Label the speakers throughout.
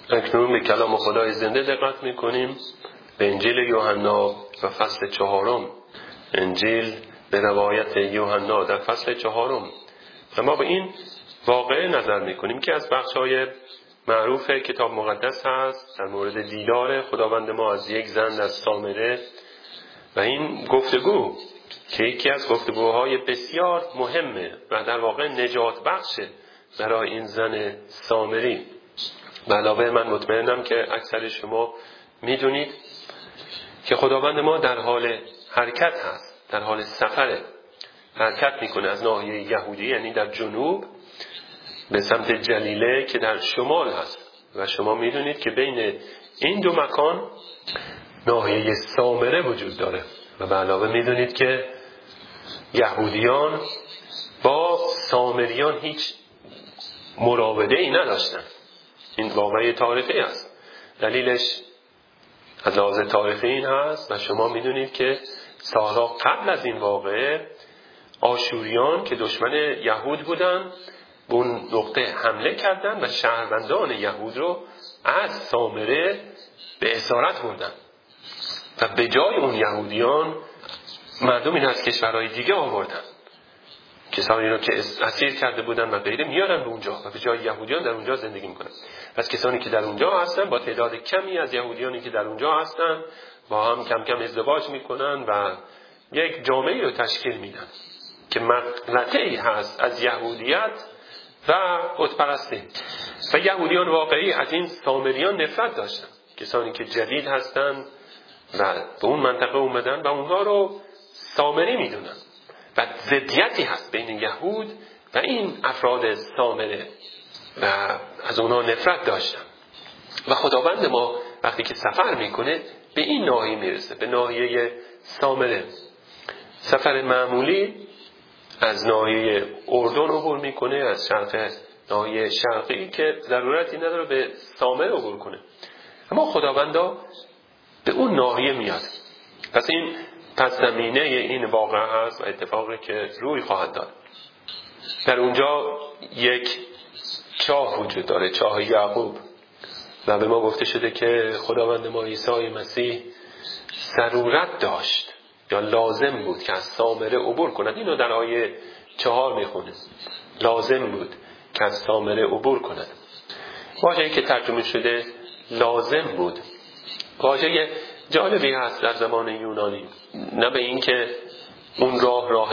Speaker 1: اکنون به کلام خدای زنده دقت میکنیم، به انجیل یوحنا و فصل 4. انجیل به روایت یوحنا در فصل 4 و ما به این واقعه نظر میکنیم که از بخش‌های معروف کتاب مقدس هست در مورد دیدار خداوند ما از یک زن از سامره و این گفتگو که یکی از گفتگوهای بسیار مهمه و در واقع نجات بخشه برای این زن سامری. به علاوه من مطمئنم که اکثر شما میدونید که خداوند ما در حال حرکت هست، در حال سفره، حرکت میکنه از ناحیه یهودی، یعنی در جنوب، به سمت جلیله که در شمال هست و شما میدونید که بین این دو مکان ناحیه سامره وجود داره و به علاوه میدونید که یهودیان با سامریان هیچ مراوده ای نداشتن. این واقعی تاریخی است. دلیلش از لحاظ تاریخی این هست و شما میدونید که سالها قبل از این واقعه آشوریان که دشمن یهود بودن به اون نقطه حمله کردن و شهروندان یهود رو از سامره به اسارت بردن و به جای اون یهودیان مردمی از کشورهای دیگه آوردن، کسانی رو که اسیر کرده بودن و غیره میارن به اونجا و به جای یهودیان در اونجا زندگی میکنن. پس کسانی که در اونجا هستن با تعداد کمی از یهودیانی که در اونجا هستن با هم کم کم ازدواج میکنن و یک جامعه رو تشکیل میدن که مقلطه‌ای هست از یهودیت و بت‌پرستی. و یهودیان واقعی از این سامریان نفرت داشتن، کسانی که جدید هستن و به اون منطقه اومدن و اونها رو سامری میدونن و ضدیتی هست بین یهود و این افراد سامره و از اونها نفرت داشتن. و خداوند ما وقتی که سفر میکنه به این ناحیه میرسه، به ناحیه سامره. سفر معمولی از ناحیه اردن عبور میکنه، از شرق ناحیه شرقی که ضرورتی نداره به سامره عبور کنه، اما خداوندا به اون ناحیه میاد. پس این پس زمینه این واقعه هست و اتفاقی که روی خواهد داد. در اونجا یک چاه وجود داره، چاه یعقوب، و به ما گفته شده که خداوند ما عیسی مسیح ضرورت داشت یا لازم بود که از سامره عبور کند. اینو در آیه 4 میخونه، لازم بود که از سامره عبور کند. واژه‌ای که ترجمه شده لازم بود واژه جالبی هست در زبان یونانی، نه به این که اون راه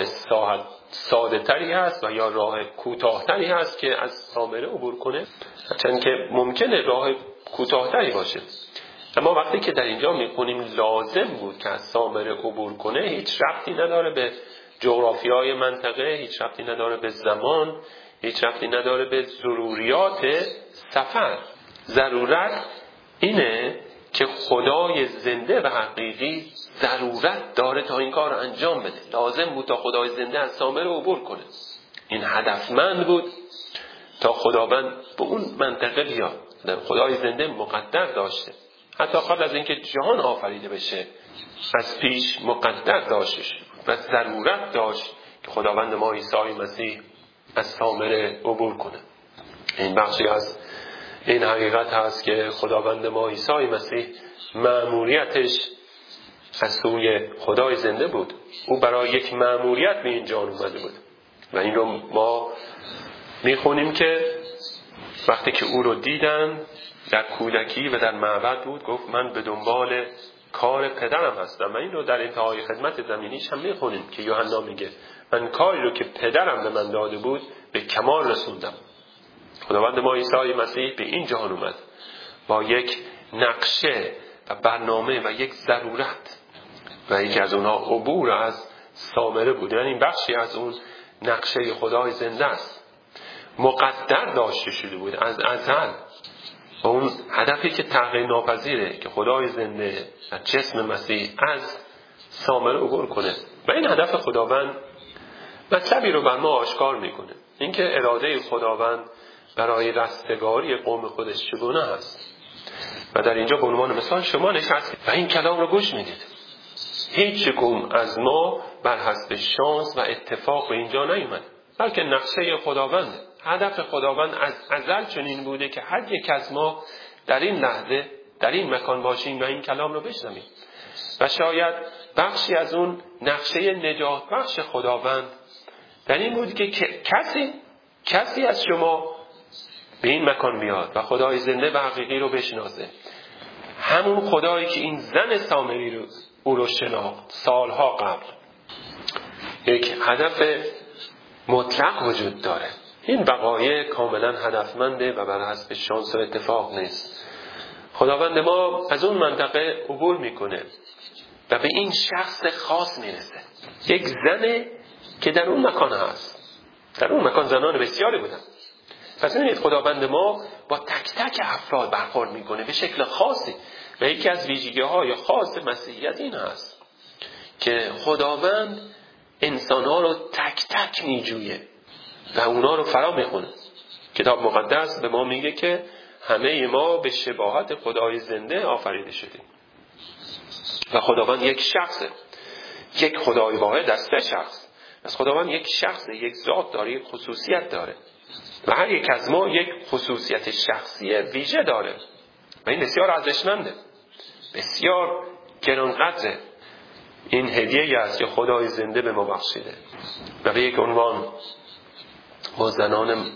Speaker 1: ساده تری هست و یا راه کوتاه تری هست که از سامره عبور کنه، چون که ممکنه راه کوتاه تری باشه، اما وقتی که در اینجا میخونیم لازم بود که از سامره عبور کنه، هیچ ربطی نداره به جغرافیای منطقه، هیچ ربطی نداره به زمان، هیچ ربطی نداره به ضروریات سفر. ضرورت اینه که خدای زنده و حقیقی ضرورت داره تا این کار رو انجام بده. لازم بود تا خدای زنده از سامره عبور کنه. این هدفمند بود تا خداوند به اون منطقه بیاد. خدای زنده مقدر داشته، حتی قبل از اینکه جهان آفریده بشه از پیش مقدر داشته و ضرورت داشت که خداوند ما عیسی مسیح از سامره عبور کنه. این بخشی از این حقیقت هست که خداوند ما عیسی مسیح مأموریتش از سوی خدای زنده بود. او برای یک مأموریت به این جهان اومده بود و این رو ما میخونیم که وقتی که او رو دیدن در کودکی و در معبد بود، گفت من به دنبال کار پدرم هستم. و این رو در انتهای خدمت زمینیش هم میخونیم که یوحنا میگه من کاری رو که پدرم به من داده بود به کمال رسوندم. خداوند ما عیسی مسیح به این جهان اومد با یک نقشه و برنامه و یک ضرورت و یکی از اونها عبور از سامره بود. یعنی این بخشی از اون نقشه خدای زنده است، مقدر داشته شده بود از ازل و اون هدفی که تغییر ناپذیره که خدای زنده در جسم مسیح از سامره عبور کنه. و این هدف خداوند مطلبی رو بر ما آشکار میکنه، اینکه اراده خداوند برای رستگاری قوم خودش چگونه هست. و در اینجا به عنوان مثال شما نشستید و این کلام رو گوش میدید. هیچ کدوم از ما بر حسب شانس و اتفاق به اینجا نیومد، بلکه نقشه خداوند، هدف خداوند از ازل چنین بوده که هر یک از ما در این لحظه در این مکان باشیم و این کلام رو بشنویم و شاید بخشی از اون نقشه نجات بخش خداوند در این بود که کسی از شما به این مکان بیاد و خدای زنده و حقیقی رو بشناسه، همون خدایی که این زن سامری رو او رو شناخت سالها قبل. یک هدف مطلق وجود داره. این وقایع کاملا هدفمنده و بر حسب شانس و اتفاق نیست. خداوند ما از اون منطقه عبور میکنه و به این شخص خاص میرسه، یک زن که در اون مکان هست. در اون مکان زنان بسیاری بودن. پس ببینید خداوند ما با تک تک افراد برخورد میکنه به شکل خاصی و یکی از ویژگی‌های خاص مسیحیت این هست که خداوند انسان‌ها رو تک تک میجویه و اونا رو فرا میخونه. کتاب مقدس به ما میگه که همه ما به شباهت خدای زنده آفریده شدیم و خداوند یک شخصه، یک خدای واحد از سه شخص. پس خداوند یک شخص، یک ذات داره، یک خصوصیت داره و هر یک از ما یک خصوصیت شخصی ویژه داره و این بسیار ارزشمنده، بسیار گرانقدره. این هدیه‌ای است که خدای زنده به ما بخشیده و به یک عنوان ما زنان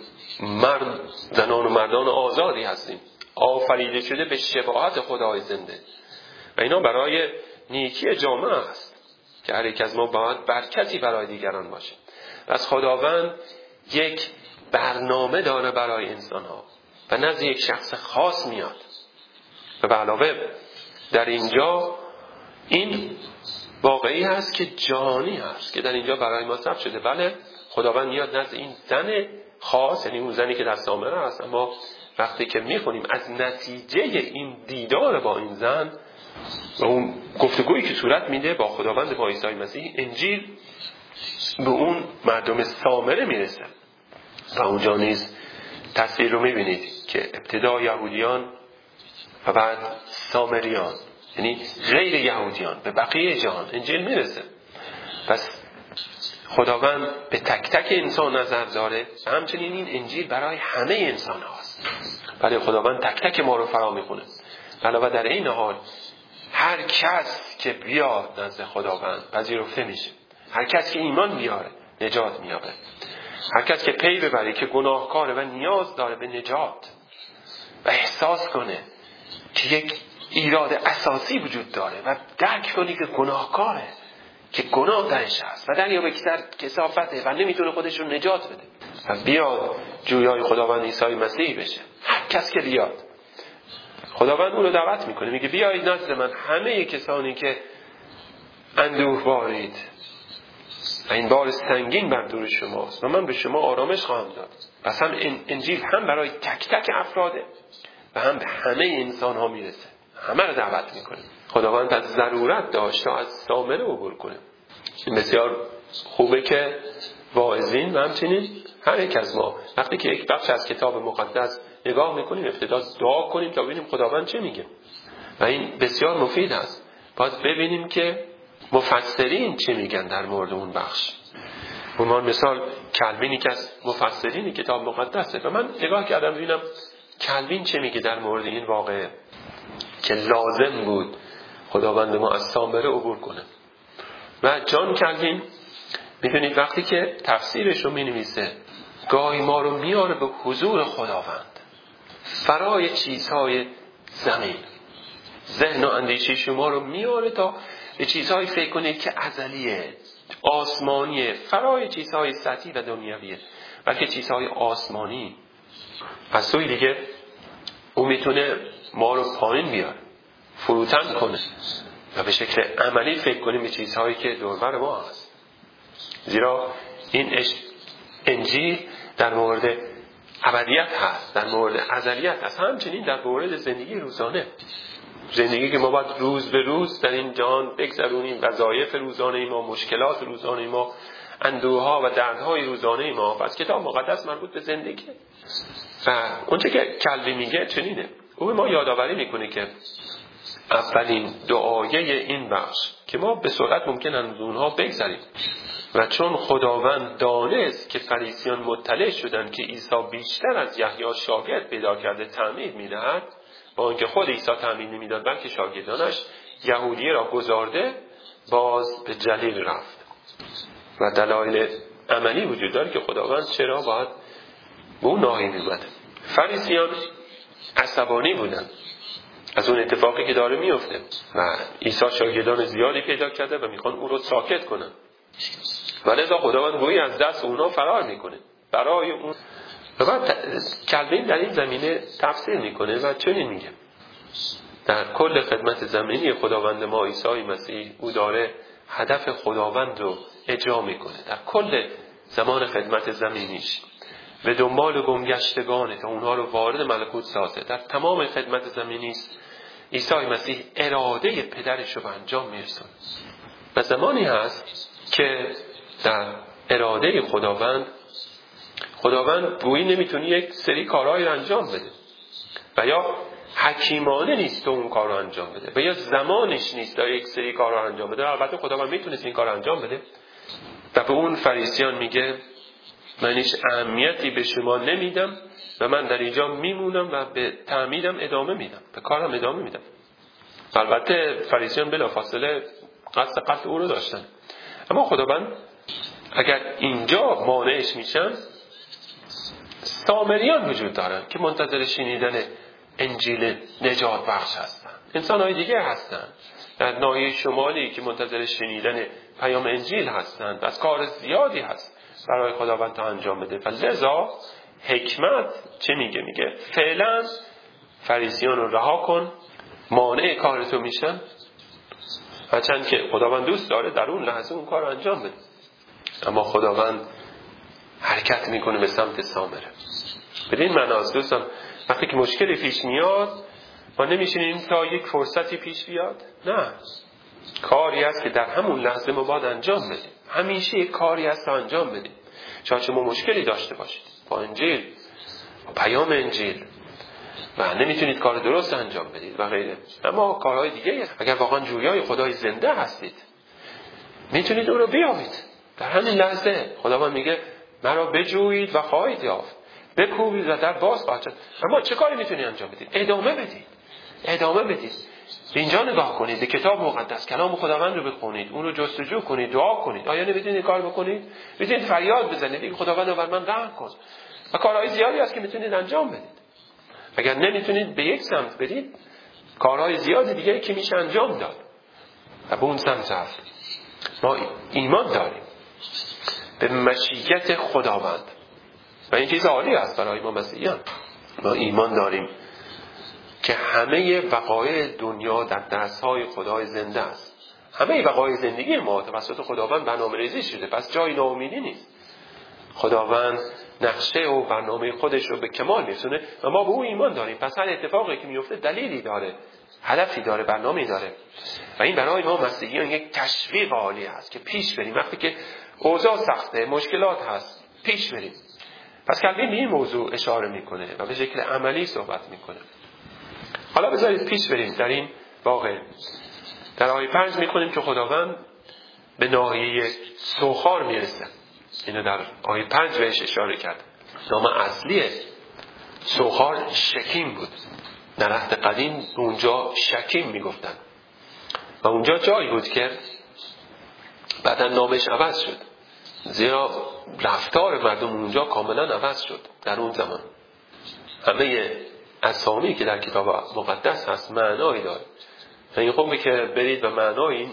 Speaker 1: و مردان آزادی هستیم، آفریده شده به شباهت خدای زنده و اینا برای نیکی جامعه است که هر یک از ما باید برکتی برای دیگران باشه. از خداوند یک برنامه داره برای انسان ها و نزد یک شخص خاص میاد و به علاوه در اینجا این واقعی هست که جهانی هست که در اینجا برای ما ثبت شده. بله خداوند میاد نزد این زن خاص، یعنی اون زنی که در سامره هست، اما وقتی که میخونیم از نتیجه این دیدار با این زن و اون گفتگویی که صورت میده با خداوند با عیسی مسیح، انجیل به اون مردم سامره میرسه و اونجا نیز تصویر رو میبینید که ابتدا یهودیان و بعد سامریان، یعنی غیر یهودیان، به بقیه جهان انجیل میرسه. پس خداوند به تک تک انسان نظر داره و همچنین این انجیل برای همه انسان هاست. ولی خداوند تک تک ما رو فرا میخونه. علاوه در این حال هر کس که بیاد نزد خداوند پذیرفته میشه. هر کس که ایمان بیاره نجات مییابه. هر کس که پی ببره که گناهکاره و نیاز داره به نجات و احساس کنه که یک ایراد اساسی وجود داره و درک کنی که گناهکاره، که گناه درش هست و دریا به کثافته و نمیتونه خودش رو نجات بده و بیاد جویای خداوند عیسی مسیح بشه. هر کس که بیاد خداوند اون رو دعوت میکنه، میگه بیایید نزد من همه کسانی که اندوه بارید و این بار سنگین بر دوش شماست و من به شما آرامش خواهم داد. پس هم انجیل هم برای تک تک افراده و هم به همه انسان ها میرسه، همه رو دعوت میکنه. خداوند از ضرورت داشت تا از سامره عبور کنه. این بسیار خوبه که واعظین و همچنین هر یک از ما وقتی که یک بخش از کتاب مقدس نگاه میکنیم ابتدا دعا کنیم تا ببینیم خداوند چه میگه و این بسیار مفید است. باید ببینیم که مفسرین چه میگن در مورد اون بخش. اونمان مثال کلوینی که از مفسرین کتاب مقدسه و من نگاه کردم ببینم کلوین چه میگه در مورد این واقعه که لازم بود خداوند ما از سامره عبور کنه. و جان کلوین میدونید وقتی که تفسیرش رو مینویسه گاهی ما رو میاره به حضور خداوند فرای چیزهای زمین. ذهن و اندیشه شما رو میاره تا به چیزهایی فکر کنید که ازلیه، آسمانیه، فرای چیزهای سطحی و دنیویه، بلکه چیزهای آسمانی. از سوی دیگه او میتونه ما رو پایین بیاره، فروتن کنه و به شکل عملی فکر کنیم به چیزهایی که دوربر ما هست. زیرا این انجیل در مورد ابدیت هست، در مورد ازلیت هست، همچنین در مورد زندگی روزانه، زندگی که ما باید روز به روز در این جهان بگذرونیم، وظایف روزانه ما، مشکلات روزانه ما، اندوها و دردهای روزانه ما. پس کتاب مقدس مربوط به زندگی و اونچه که کلوین میگه چنینه. او به ما یادآوری میکنه که اولین دعایه این بخش که ما به سرعت ممکن از اونها بگذریم و چون خداوند دانست که فریسیان مطلع شدند که عیسی بیشتر از یحیی شاگرد پیدا کرده تعمید میدهد، با اینکه خود عیسی تعلیم نمیداد بلکه شاگردانش، یهودیه را گذارده باز به جلیل رفت. و دلایل عملی وجود داره که خداوند چرا باید به اون ناحیه می‌آمد. فریسیان عصبانی بودن از اون اتفاقی که داره میفته و عیسی شاگردان زیادی پیدا کرده و میخوان او رو ساکت کنن، ولی خداوند گویی از دست اونا فرار میکنه برای اون. و بعد کلبین در این زمینه تفسیر میکنه و چنین میگه: در کل خدمت زمینی خداوند ما عیسی مسیح، او داره هدف خداوند رو اجرا میکنه. در کل زمان خدمت زمینیش به دنبال گمگشتگانه تا اونها رو وارد ملکوت سازه. در تمام خدمت زمینی عیسی مسیح اراده پدرش رو به انجام میرسونه. و زمانی هست که در اراده خداوند گویی نمیتونه یک سری کارهایی رو انجام بده و یا حکیمانه نیست تو اون کار رو انجام بده و یا زمانش نیست تا یک سری کار رو انجام بده. البته خداوند میتونست این کار رو انجام بده و به اون فریسیان میگه: من هیچ اهمیتی به شما نمیدم و من در اینجا میمونم و به تعمیدم ادامه میدم، به کارم ادامه میدم. البته فریسیان بلافاصله قصد قتل او رو داشتن، اما خداوند اگر اینجا مانعش میشن، سامریان وجود دارن که منتظر شنیدن انجیل نجات بخش هستن. انسان‌های دیگه هستن در ناحیه شمالی که منتظر شنیدن پیام انجیل هستن. بس کار زیادی هست برای خداوند تا انجام بده. و لذا حکمت چه میگه؟ میگه فعلا فریسیان رو رها کن، مانع کارتو میشن، هرچند که خداوند دوست داره در اون لحظه اون کار رو انجام بده. اما خداوند حرکت میکنه به سمت سامره. بدین معناست دوستان، وقتی که مشکلی پیش میاد ما نمیشینیم تا یک فرصتی پیش بیاد، نه، کاری است که در همون لحظه ما باید انجام بدیم. همیشه یک کاری است تا انجام بدیم. شاید شما مشکلی داشته باشید با انجیل، با پیام انجیل و نمیتونید کار درست انجام بدید و غیره، اما کارهای دیگه اگر واقعا جویای خدای زنده هستید میتونید اون رو بیابید. در همین لحظه خداوند میگه مرا بجویید و خواهید یافت، بکوبید و در باز خواهد شد. اما چه کاری میتونید انجام بدید؟ ادامه بدید. اینجا نگاه کنید، به کتاب مقدس کلام خداوند رو بخونید، اون رو جستجو کنید، دعا کنید. آیا نمیتونید این کار بکنید؟ میتونید فریاد بزنید این خداوند بر من رحم کن. و کارهای زیادی هست که میتونید انجام بدید. اگر نمیتونید به یک سمت برید، کارهای زیادی دیگه که میشه انجام داد و به اون سمت رفت. ما ایمان داریم به مشیت خداوند و این چیز عالی است برای ما مسیحیان. ما ایمان داریم که همه وقایع دنیا در دستهای خدای زنده است. همه وقایع زندگی ما توسط خداوند برنامه‌ریزی شده، پس جای ناامیدی نیست. خداوند نقشه و برنامه خودش رو به کمال میرسونه و ما به او ایمان داریم. پس هر اتفاقی که میفته دلیلی داره، هدفی داره، برنامه‌ای داره و این برای ما مسیحیان یک تشویق عالی است که پیش بریم. وقتی که اوضاع سخته، مشکلات هست، پیش بریم. پس کلبین به این موضوع اشاره میکنه و به شکل عملی صحبت میکنه. حالا بذارید پیش بریم در این واقعه. در آیه 5 میخونیم که خداوند به ناحیه سوخار میرسه. اینو در آیه 5 بهش اشاره کرد. نام اصلی سوخار شکیم بود. در عهد قدیم اونجا شکیم میگفتن و اونجا جایی بود که بعدا نامش عوض شد، زیرا رفتار مردم اونجا کاملا عوض شد. در اون زمان همه اسامی که در کتاب مقدس هست معنایی داره. این خوبه که برید و معنای این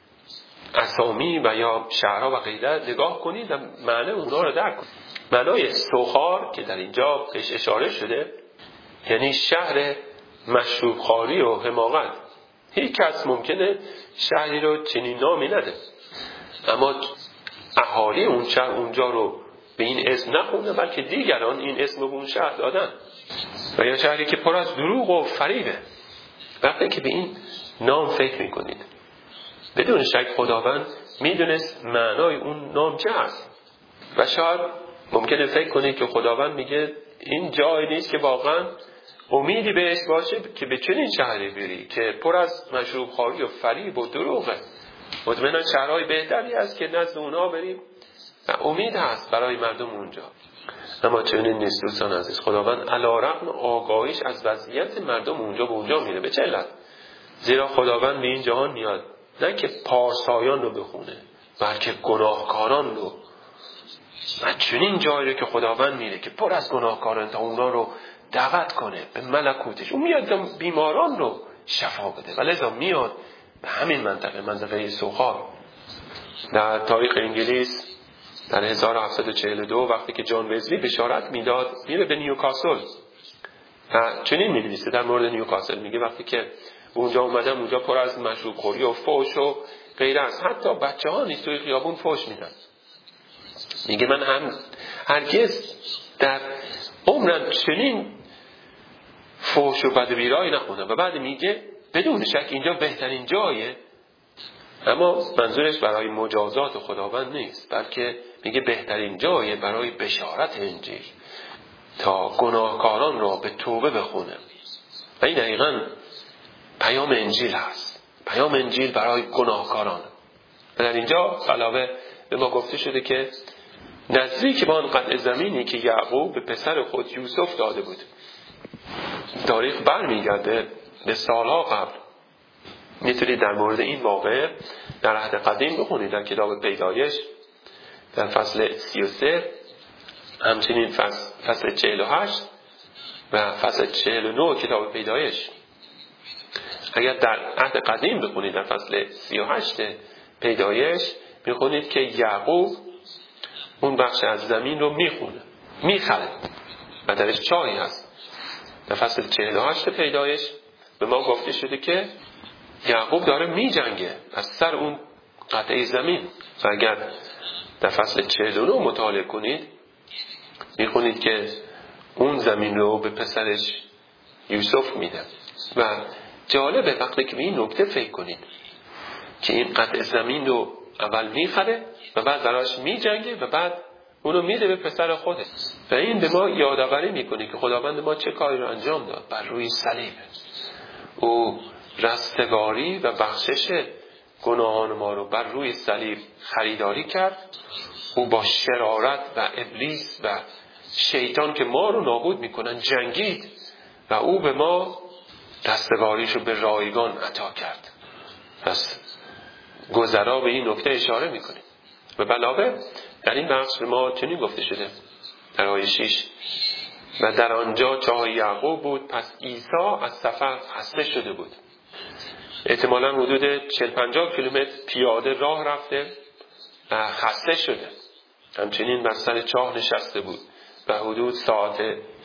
Speaker 1: اسامی و یا شهرها و غیره نگاه کنید و معنی اونها رو درک کنید. معنای سوخار که در اینجا بهش اشاره شده یعنی شهر مشروب خواری و حماقت. هیچ کس ممکنه شهری رو چنین نامی نده، اما اهالی اون شهر اونجا رو به این اسم نخونده، بلکه دیگران این اسم رو به اون شهر دادن. و یا شهری که پر از دروغ و فریبه. وقتی که به این نام فکر میکنید بدون شک خداوند میدونست معنای اون نام چه هست و شاید ممکنه فکر کنید که خداوند میگه این جایی نیست که واقعا امیدی بهش باشه که به چنین شهری بری که پر از مشروب خواری و فریب و دروغه. مطمئنا شهرهای بهتری هست که نزد اونها بریم و امید هست برای مردم اونجا. اما چنین نیست دوستان عزیز. خداوند علیرغم آگاهیش از وضعیت مردم اونجا به اونجا میره. به چه علت؟ زیرا خداوند به این جهان میاد نه که پارسایان رو بخونه، بلکه گناهکاران رو. و چنین جایی که خداوند میره که پر از گناهکاران تا اونا رو دعوت کنه به ملکوتش. اون میاد بیماران رو شفا بده و لذا میاد به همین منطقه سوخار. در تاریخ انگلیس در 1742 وقتی که جان وزلی بشارت میداد میره به نیوکاسل و چنین می‌نویسه در مورد نیوکاسل. میگه وقتی که اونجا اومدم اونجا پر از مشروب خوری و فحش و غیره است، حتی بچه‌ها نیز توی خیابون فحش میدن. میگه من هم هرگز در عمرم چنین فحش و بدبیرایی نخوندم. و بعد میگه بدون شک اینجا بهترین جایه، اما منظورش برای مجازات خداوند نیست، بلکه میگه بهترین جایه برای بشارت انجیل تا گناهکاران را به توبه بخونه. و این دقیقاً پیام انجیل هست، پیام انجیل برای گناهکاران. و در اینجا علاوه به ما گفته شده که نزدیک به آن قطع زمینی که یعقوب به پسر خود یوسف داده بود. تاریخ برمیگرده به سالها قبل. میتونید در مورد این واقعه در عهد قدیم بخونید، در کتاب پیدایش در فصل 33، همچنین فصل 48 و فصل 49 کتاب پیدایش. اگر در عهد قدیم بخونید در فصل 38 پیدایش میخونید که یعقوب اون بخش از زمین رو میخره و درش چاهی هست. در فصل 48 پیدایش به ما گفته شده که یعقوب داره میجنگه از سر اون قطعه زمین. و اگر در فصل 49 مطالعه کنید میخونید که اون زمین رو به پسرش یوسف میده. و جالبه وقتی که به این نکته فکر کنید که این قطعه زمین رو اول میخره و بعد براش میجنگه و بعد اونو میده به پسر خودش. و این به ما یادآوری میکنه که خداوند ما چه کاری رو انجام داد بر روی صلیب. او رستگاری و بخشش گناهان ما رو بر روی صلیب خریداری کرد. او با شرارت و ابلیس و شیطان که ما رو نابود میکنن جنگید و او به ما رستگاریش رو به رایگان عطا کرد. پس گذرا به این نکته اشاره میکنیم. و علاوه در این بخش به ما چنین گفته شده در آیه 6: و در آنجا چاه یعقوب بود، پس عیسی از سفر خسته شده بود. احتمالاً حدود 40-50 کیلومتر پیاده راه رفته و خسته شده. همچنین بر سر چاه نشسته بود و حدود ساعت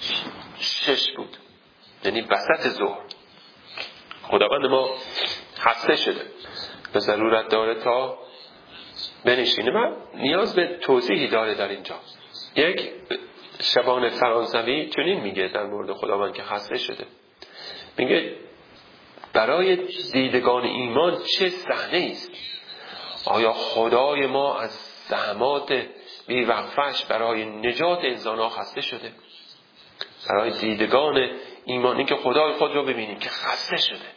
Speaker 1: 6 بود، یعنی وسط ظهر. خداوند ما خسته شده و ضرورت داره تا بنشینه. من نیاز به توضیحی داره در اینجا. یک شبان فرانسوی چنین میگه در مورد خداوند که خسته شده. میگه برای دیدگان ایمان چه صحنه است. آیا خدای ما از زحمات بی‌وقفه‌اش برای نجات انسان‌ها خسته شده؟ برای دیدگان ایمانی که خدای خود رو ببینیم که خسته شده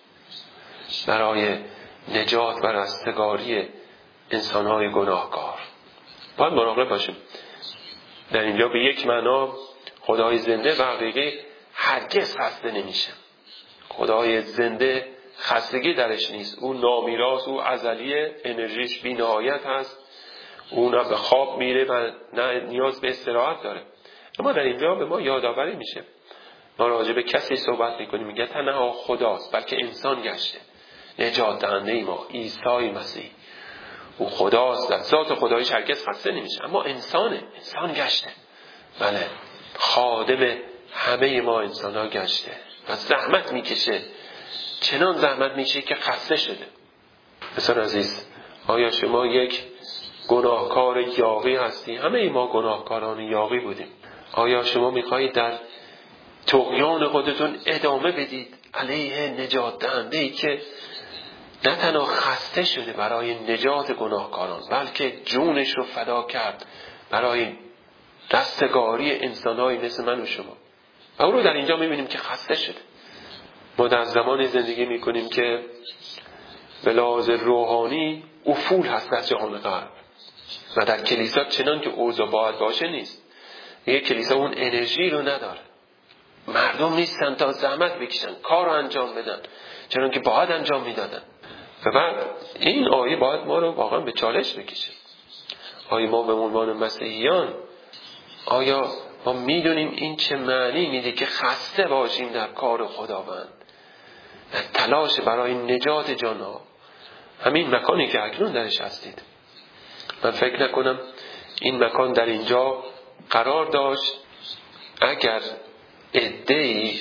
Speaker 1: برای نجات و رستگاری انسان‌های گناهکار. باید مراقب باشیم. در اینجا به یک معنا خدای زنده و حقیقی هرگز خسته نمیشه. خدای زنده خستگی درش نیست. او نامیراث، او ازلیه، انرژیش بی نهایت هست. او نه به خواب میره و نه نیاز به استراحت داره. اما در اینجا به ما یادآوری میشه. ما راجع به کسی صحبت میکنیم میگه تنها خداست، بلکه انسان گشته. نجات دهنده ما عیسی مسیح، او خداست و ذات خدایش هرگز خسته نمیشه، اما انسان گشته. بله، خادم همه ما انسان ها گشته و زحمت میکشه، چنان زحمت میشه که خسته شده. دوستان عزیز، آیا شما یک گناهکار یاغی هستی؟ همه ما گناهکاران یاغی بودیم. آیا شما میخواهید در طغیان خودتون ادامه بدید علیه نجات دهنده‌ای که نه تنها خسته شده برای نجات گناهکاران، بلکه جونش رو فدا کرد برای رستگاری انسان‌های مثل من و شما؟ و او رو در اینجا می‌بینیم که خسته شده. ما در زمانی زندگی می‌کنیم که به لحاظ روحانی افول هست در جهان غرب و در کلیسا چنان که اوضاع باید باشه نیست. میگه کلیسا اون انرژی رو نداره. مردم نیستن تا زحمت بکشن، کار رو انجام بدن چون که باید انجام میدادن. و بعد این آیه باید ما رو واقعا به چالش بکشه. آیا ما به عنوان مسیحیان آیا ما میدونیم این چه معنی میده که خسته باشیم در کار خداوند، در تلاش برای نجات جانها، همین مکانی که اکنون درش هستید. من فکر نکنم این مکان در اینجا قرار داشت اگر عده‌ای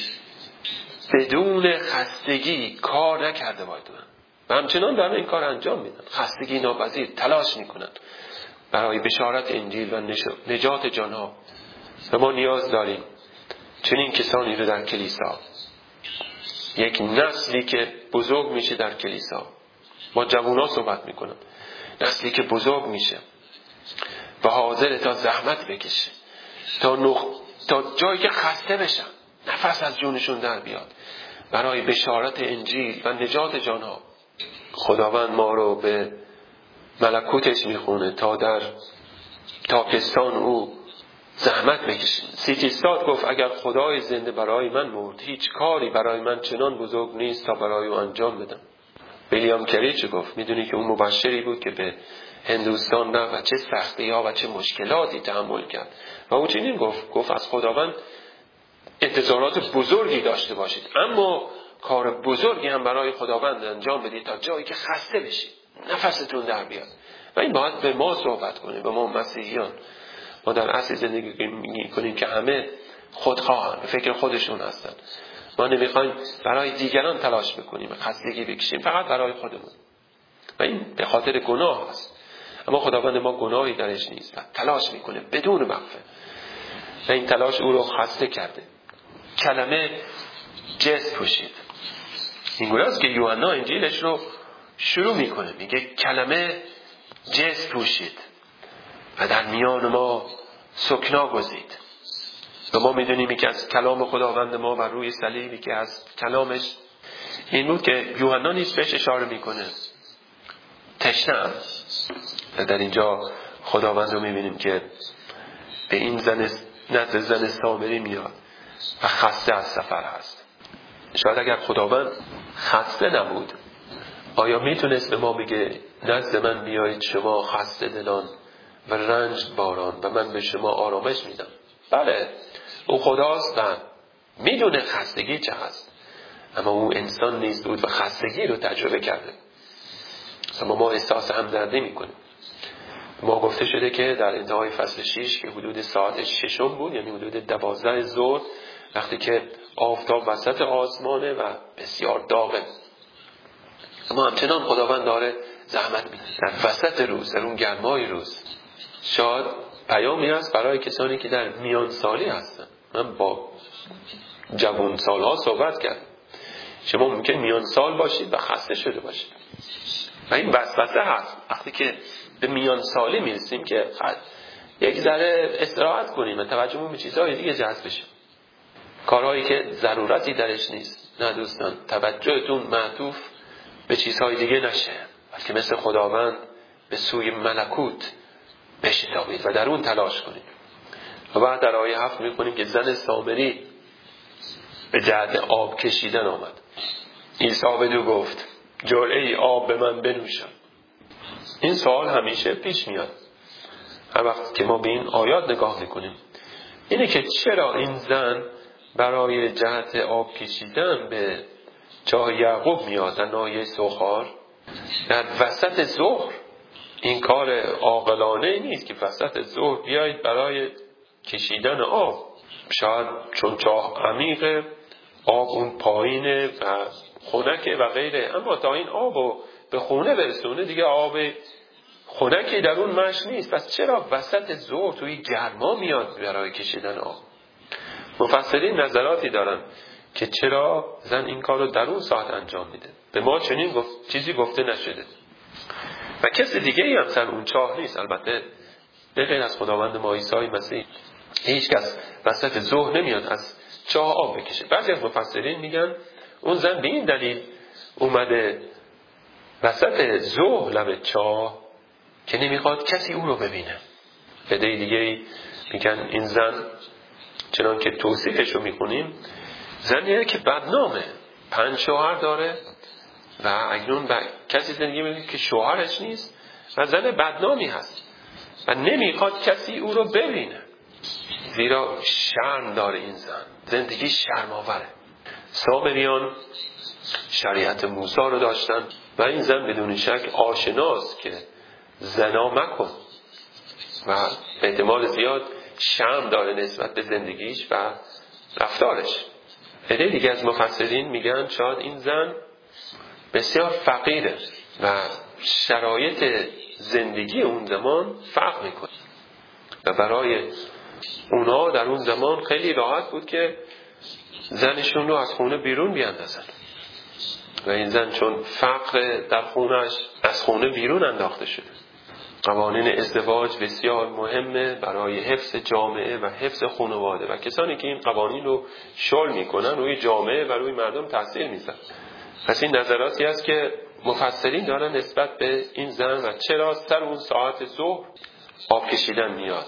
Speaker 1: بدون خستگی کار نکرده باشند و همچنان دارن این کار انجام میدن، خستگی ناپذیر تلاش میکنن برای بشارت انجیل و نجات جانها. و ما نیاز داریم چنین کسانی رو در کلیسا، یک نسلی که بزرگ میشه در کلیسا. با جوونا صحبت میکنم، نسلی که بزرگ میشه و حاضر تا زحمت بکشه تا جایی که خسته بشن، نفس از جونشون در بیاد برای بشارت انجیل و نجات جانها. خداوند ما رو به ملکوتش میخونه تا در تاکستان او زحمت بکشیم. سیتیستاد گفت اگر خدای زنده برای من مرد، هیچ کاری برای من چنان بزرگ نیست تا برای او انجام بدم. ویلیام کری چه گفت؟ میدونی که اون مبشری بود که به هندوستان رفت و چه سختی ها و چه مشکلاتی تحمل کرد و او چنین گفت از خداوند انتظارات بزرگی داشته باشید، اما کار بزرگی هم برای خداوند انجام بدید تا جایی که خسته بشید، نفستون در بیاد. و این باید به ما صحبت کنه، به ما مسیحیان. ما در عصری زندگی میکنیم که همه خودخواهن، فکر خودشون هستن. ما نمیخوایم برای دیگران تلاش بکنیم، خستگی بکشیم، فقط برای خودمون. و این به خاطر گناه است. اما خداوند ما گناهی درش نیست و تلاش میکنه بدون وقفه و این تلاش او رو خسته کرده. کلمه جسد پوشید. این گونه است که یوحنا انجیلش رو شروع میکنه، میگه کلمه جسد پوشید و در میان ما سکنا گزید. و ما میدونیم که از کلام خداوند ما بر روی صلیبی که از کلامش این بود که یوحنا نیز بهش اشاره میکنه تشنه‌ام. و در اینجا خداوند رو میبینیم که به این نزد زن سامری میاد و خسته از سفر هست. شاید اگر خداوند خسته نبود آیا میتونست به ما بگه نزد من بیایید شما خسته دلان و رنج باران و من به شما آرامش میدم؟ بله او خداست و میدونه خستگی چه هست، اما او انسان نیست بود و خستگی رو تجربه کرده. اما ما احساس همدردی میکنیم. ما گفته شده که در انتهای فصل 6 که حدود ساعت 6 بود، یعنی حدود 12 ظهر، وقتی که آفتاب وسط آسمانه و بسیار داغه، اما همچنان خداوند داره زحمت میده در وسط روز، در اون گرمای روز. شاید پیامی هست برای کسانی که در میان سالی هستن. من با جوان سالها صحبت کردم. شما ممکن میان سال باشید و خسته شده باشید و این وسوسه هست. وقتی که به میان سالی میرسیم که یک ذره استراحت کنیم و توجهمون به چیزهای دیگه جذب بشه، کارهایی که ضرورتی درش نیست. نه دوستان، توجهتون معطوف به چیزهای دیگه نشه، بلکه مثل خداوند به سوی ملکوت بشتابید و در اون تلاش کنید. و بعد در آیه 7 میخونیم که زن سامری به جهت آب کشیدن آمد. عیسی بدو گفت جرعه آب به من بنوشان. این سوال همیشه پیش میاد هر وقت که ما به این آیات نگاه میکنیم، اینه که چرا این زن برای جهت آب کشیدن به چاه یعقوب میاد در ناحیه سوخار در وسط ظهر؟ این کار عاقلانه نیست که وسط ظهر بیایید برای کشیدن آب. شاید چون چاه عمیقه، آب اون پایینه و خنکه و غیره، اما تا این آبو به خونه برسونه دیگه آب خنکی در اون مش نیست. پس چرا وسط ظهر توی گرما میاد برای کشیدن آب؟ مفسرین نظراتی دارن که چرا زن این کار رو در اون ساعت انجام میده. به ما چنین چیزی گفته نشده و کسی دیگه ای هم سر اون چاه نیست. البته به غیر از خداوند ما عیسی مسیح هیچ کس وسط ظهر نمیاد از چاه آب بکشه. بعضی از مفسرین میگن اون زن به این دلیل اومده وسط ظهر لب چاه که نمیخواد کسی او رو ببینه. عده دیگه میگن این زن چنان که توصیفش رو میخونیم زنیه که بدنامه، 5 شوهر داره و اکنون کسی زندگی میکنه که شوهرش نیست و زن بدنامی هست و نمیخواد کسی او رو ببینه، زیرا شرم داره. این زن زندگی شرم آوره. سامریان شریعت موسی رو داشتن و این زن بدون شک آشناست که زنا مکن و به احتمال زیاد شرم داره نسبت به زندگیش و رفتارش. عده دیگه از مفسرین میگن شاید این زن بسیار فقیره و شرایط زندگی اون زمان فرق میکنه و برای اونا در اون زمان خیلی راحت بود که زنشون رو از خونه بیرون بیاندازن و این زن چون فقر در خونش از خونه بیرون انداخته شده. قوانین ازدواج بسیار مهمه برای حفظ جامعه و حفظ خانواده و کسانی که این قوانین رو شل میکنن روی جامعه و روی مردم تاثیر میذارن. پس این نظراتی است که مفسرین دارن نسبت به این زن و چرا سر اون ساعت ظهر آب کشیدن میاد.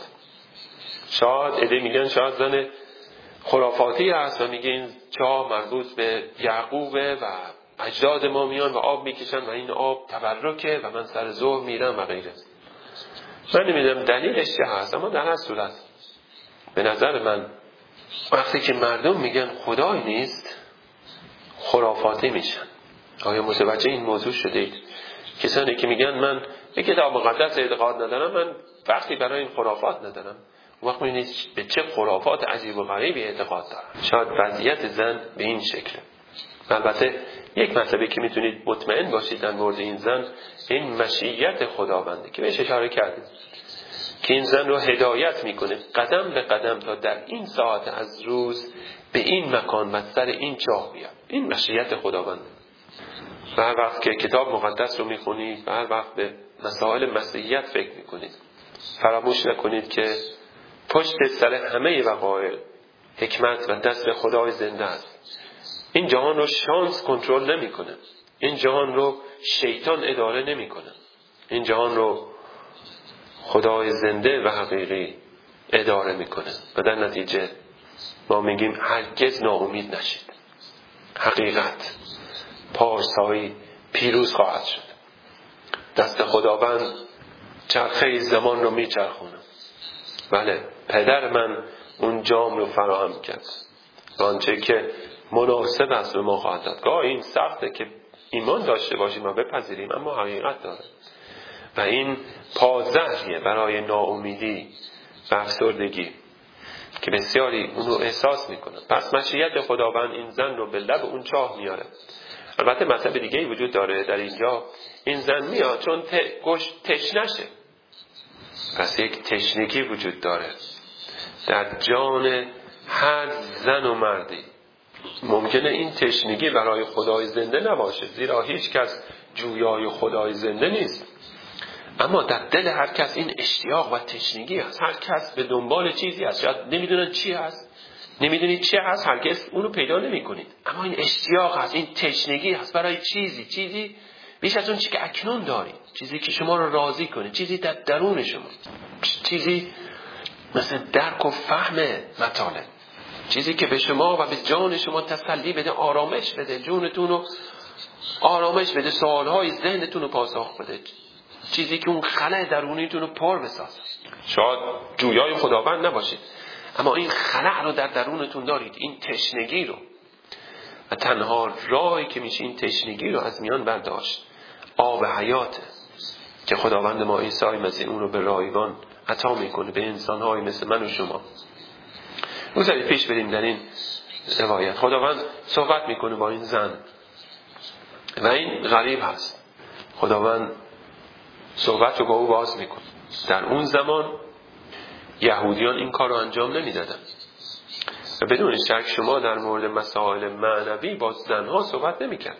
Speaker 1: شاید عده میگن شاید زن خرافاتی هست و میگه این چاه مربوط به یعقوبه و اجداد ما میان و آب میکشن و این آب تبرکه و من سر ظهر میرم و غیره. من نمیدونم دلیلش چه هست، اما در هر صورت به نظر من وقتی که مردم میگن خدای نیست خرافاتی میشن. آیا متوجه این موضوع شدید؟ کسانی که میگن من به کتاب مقدس اعتقاد ندارم، من وقتی برای این خرافات ندارم، وقت می‌بینید به چه خرافات عجیب و غریبی اعتقاد دارن. شاید وضعیت زن به این شکله. البته یک مسئله که میتونید مطمئن باشید در مورد این زن، این مشیت خداونده که بهش اشاره کردیم که این زن رو هدایت میکنه قدم به قدم تا در این ساعت از روز به این مکان و سر این چاه بیاد. این مشیت خداونده. و هر وقت که کتاب مقدس رو میخونید و هر وقت به مسائل مسیحیت فکر میکنید، فراموش نکنید که پشت سر همه وقایع حکمت و دست خدای زنده است. این جهان رو شانس کنترل نمیکنه. این جهان رو شیطان اداره نمیکنه. این جهان رو خدای زنده و حقیقی اداره میکنه و در نتیجه ما میگیم هرگز ناامید نشید. حقیقت پارسایی پیروز خواهد شد. دست خداوند چرخه زمان رو میچرخونه. بله، پدر من اون جام رو فراهم کرد، آنچه که مناسب است به ما خواهد داد. گاه این سخته که ایمان داشته باشیم و بپذیریم، اما حقیقت داره و این پازهریه برای ناامیدی و افسردگی که بسیاری اونو احساس میکنن. پس مشیت خداوند این زن رو به لب اون چاه میاره. البته مطلب دیگه وجود داره در اینجا. این زن میاد چون تشنشه. پس یک تشنگی وجود داره در جان هر زن و مردی. ممکنه این تشنگی برای خدای زنده نباشه، زیرا هیچ کس جویای خدای زنده نیست، اما در دل هر کس این اشتیاق و تشنگی هست. هر کس به دنبال چیزی هست، شاید نمیدونن چی هست، نمیدونید چی هست، هرگز اونو پیدا نمی کنید، اما این اشتیاق هست، این تشنگی هست برای چیزی بیش از اون چیزی که اکنون دارید، چیزی که شما رو راضی کنه، چیزی در درون شما، چیزی مثل درک و فهم مطالب، چیزی که به شما و به جان شما تسلی بده، آرامش بده، جونتون رو آرامش بده، سوالهای ذهنتون رو پاسخ بده، چیزی که اون خلأ درونیتون رو پر بسازه. شاید جویای خداوند نباشید، اما این خلأ رو در درونتون دارید، این تشنگی رو، و تنها راهی که میشه این تشنگی رو از میان برداشت آب حیاته که خداوند ما عیسی مسیح اون رو به رایگان عطا میکنه به انسان‌های مثل من و شما. بگذارید پیش بریم در این روایت. خداوند صحبت میکنه با این زن و این غریب هست. خداوند صحبت رو با او باز میکنه. در اون زمان یهودیان این کار رو انجام نمیدادن و بدون شک شما در مورد مسائل معنوی با زنها صحبت نمیکرد.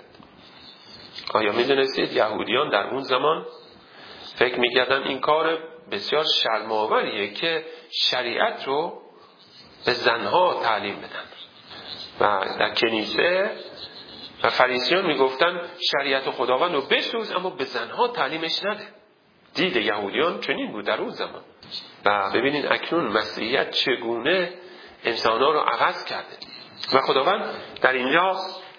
Speaker 1: آیا میدونستید یهودیان در اون زمان فکر میکردن این کار بسیار شرم‌آوریه که شریعت رو به زنها تعلیم بدن و در کنیسه و فریسیان میگفتن شریعت خداوند رو بسوز اما به زنها تعلیمش نده. دید یهودیان چنین بود در اون زمان. و ببینین اکنون مسیحیت چگونه انسان‌ها رو عوض کرده و خداوند در اینجا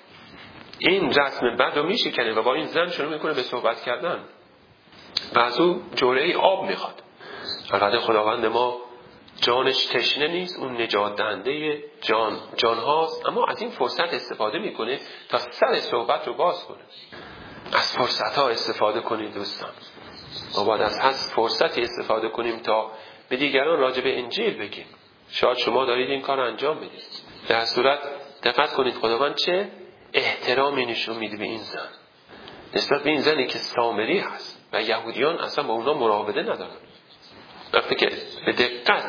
Speaker 1: این رسم بد رو میشکنه و با این زن شروع میکنه به صحبت کردن و از او جرعه آب میخواد. البته خداوند ما جانش تشنه نیست، اون نجات دهنده جان هاست، اما از این فرصت استفاده میکنه تا سر صحبت رو باز کنه. از فرصت ها استفاده کنید دوستان. ما باید از فرصتی استفاده کنیم تا به دیگران راجع به انجیل بگیم. شاید شما دارید این کار انجام بدید. در صورت دقت کنید خداوند چه احترامی نشون میده به این زن، نسبت به این زنی که سامری هست و یهودیان اصلا با اونا مراوده ندارن. وقتی که به دقت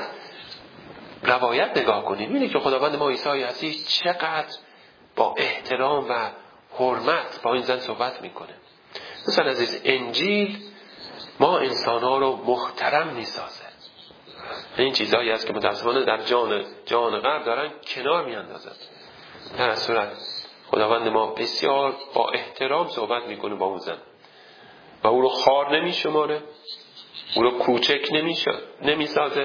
Speaker 1: روایت نگاه کنید می‌بینید که خداوند ما عیسی مسیح چقدر با احترام و حرمت با این زن صحبت میکنه. مثلا عزیز، انجیل ما انسان‌ها رو محترم میسازه. این چیزایی است که متأسفانه در جان غرب دارن کنار میاندازن. در اصل صورت خداوند ما بسیار با احترام صحبت میکنه با اون زن و او رو خوار نمیشماره، او رو کوچک نمیسازه،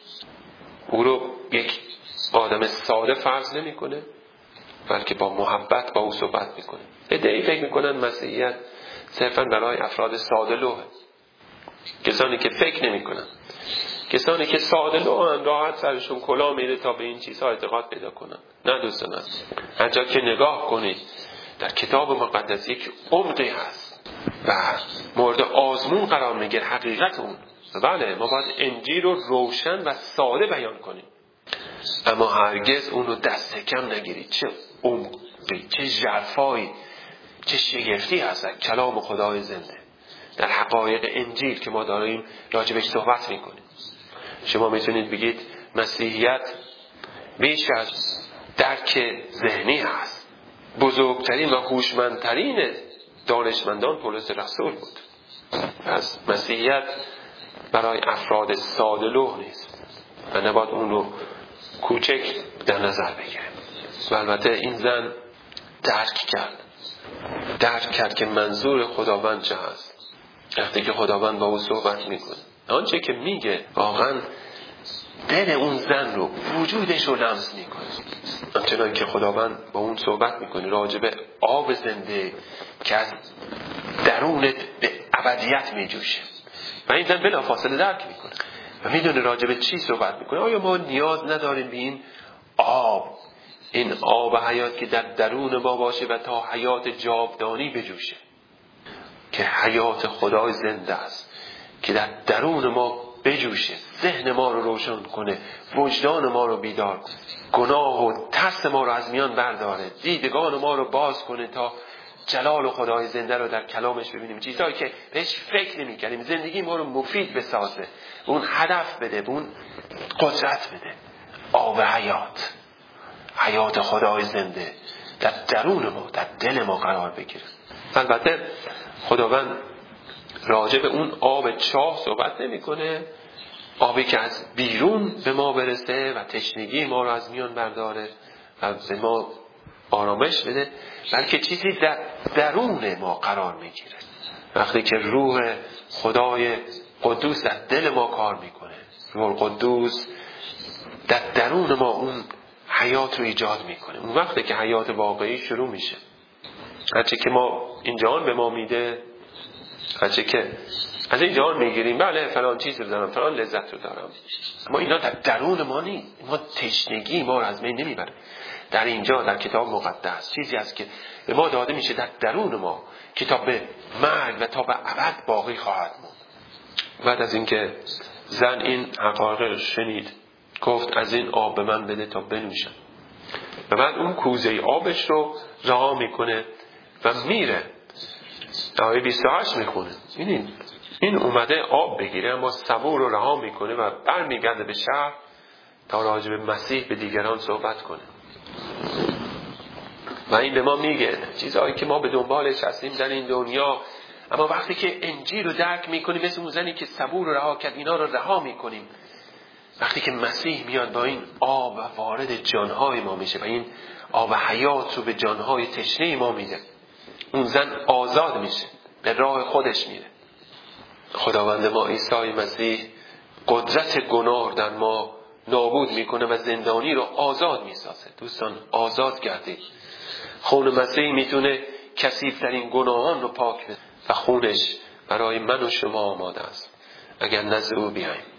Speaker 1: او رو یک آدم ساده فرض نمیکنه، بلکه با محبت با او صحبت میکنه. عده‌ای فکر میکنن مسیحیت صرفا برای افراد ساده لوحه، کسانی که فکر نمیکنن، کسانی که ساده لوحن، راحت سرشون کلاه میره تا به این چیزها اعتقاد پیدا کنن. نه دوستان، هر جا که نگاه کنید در کتاب مقدس یک عمقی هست و مورد آزمون قرار میگیره حقیقت اون. بله، ما باید انجیل رو روشن و ساده بیان کنیم، اما هرگز اون رو دست کم نگیرید. چه عمقی، چه ژرفایی، چه شگفتی هست در کلام خدای زنده، در حقایق انجیل که ما داریم راجبش صحبت میکنیم. شما میتونید بگید مسیحیت بیش از درک ذهنی هست. بزرگترین و هوشمندترین دانشمندان پولس رسول بود. از مسیحیت برای افراد ساده لوح نیست و نباید اون رو کوچک در نظر بگیریم. و البته این زن درک کرد که منظور خداوند چه هست. وقتی که خداوند با او صحبت میکنه، آنچه که میگه واقعا دل اون زن رو، وجودش رو لمس میکنه. همچنان که خداوند با اون صحبت میکنه راجع به آب زنده که از درونت به ابدیت میجوشه و این زن بلافاصله درک میکنه و میدونه راجع به چی صحبت میکنه. آیا ما نیاز نداریم به این آب حیات که در درون ما باشه و تا حیات جاودانی بجوشه، که حیات خدای زنده است که در درون ما بجوشه، ذهن ما رو روشن کنه، وجدان ما رو بیدار کنه، گناه و ترس ما رو از میان برداره، دیدگان ما رو باز کنه تا جلال خدای زنده رو در کلامش ببینیم، چیزایی که بهش فکر نمی کردیم، زندگی ما رو مفید بسازه، اون هدف بده، اون قدرت بده. آب حیات خدای زنده در درون ما، در دل ما قرار بگیره. البته خداوند راجع به اون آب چاه صحبت نمی کنه، آبی که از بیرون به ما برسه و تشنگی ما رو از میان برداره و به ما آرامش بده، بلکه چیزی در درون ما قرار میگیره. وقتی که روح خدای قدوس در دل ما کار میکنه، روح قدوس در درون ما اون حیات رو ایجاد میکنه. اون وقتی که حیات واقعی شروع میشه. هرچه که ما این جهان به ما میده، هرچه که از این جهان میگیریم، بله فلان چیز رو دارم، فلان لذت رو دارم، اما اینا در درون ما نیست. ما تشنگی ما رو از بین نمیبره. در اینجا در کتاب مقدس چیزی است که به ما داده میشه در درون ما که تا به مرگ و تا به ابد باقی خواهد موند. بعد از اینکه زن این حقایق رو شنید، گفت از این آب به من بده تا بنوشم. و بعد اون کوزه آبش رو رها میکنه و میره. آیه 28 میخونه، این اومده آب بگیره، اما صبور رو رها میکنه و برمیگرده به شهر تا راجع به مسیح به دیگران صحبت کنه. و این به ما میگه چیزهایی که ما به دنبالش هستیم در این دنیا، اما وقتی که انجیل رو درک میکنیم، مثل اون زنی که صبور رو رها کرد، اینا رو رها میکنیم. وقتی که مسیح میاد با این آب و وارد جانهای ما میشه و این آب حیات رو به جانهای تشنه ما میده، اون زن آزاد میشه، به راه خودش میره. خداوند ما عیسی مسیح قدرت گناه در ما نابود میکنه و زندانی رو آزاد میسازه. دوستان آزاد گردید. خون مسیح میتونه کثیف‌ترین گناهان رو پاک کنه و خونش برای من و شما آماده است اگر نزد او بیاییم.